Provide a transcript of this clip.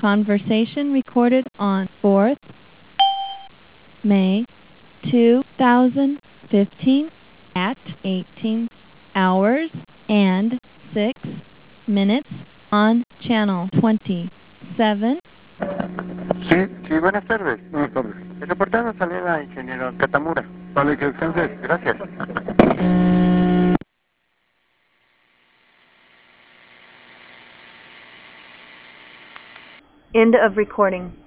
Conversation recorded on 4th May 2015 at 18 hours and 6 minutes on channel 27. Sí, buenas tardes. Buenas tardes. El reportero salió la ingeniero Katamura. Vale, que descanse. Gracias. End of recording.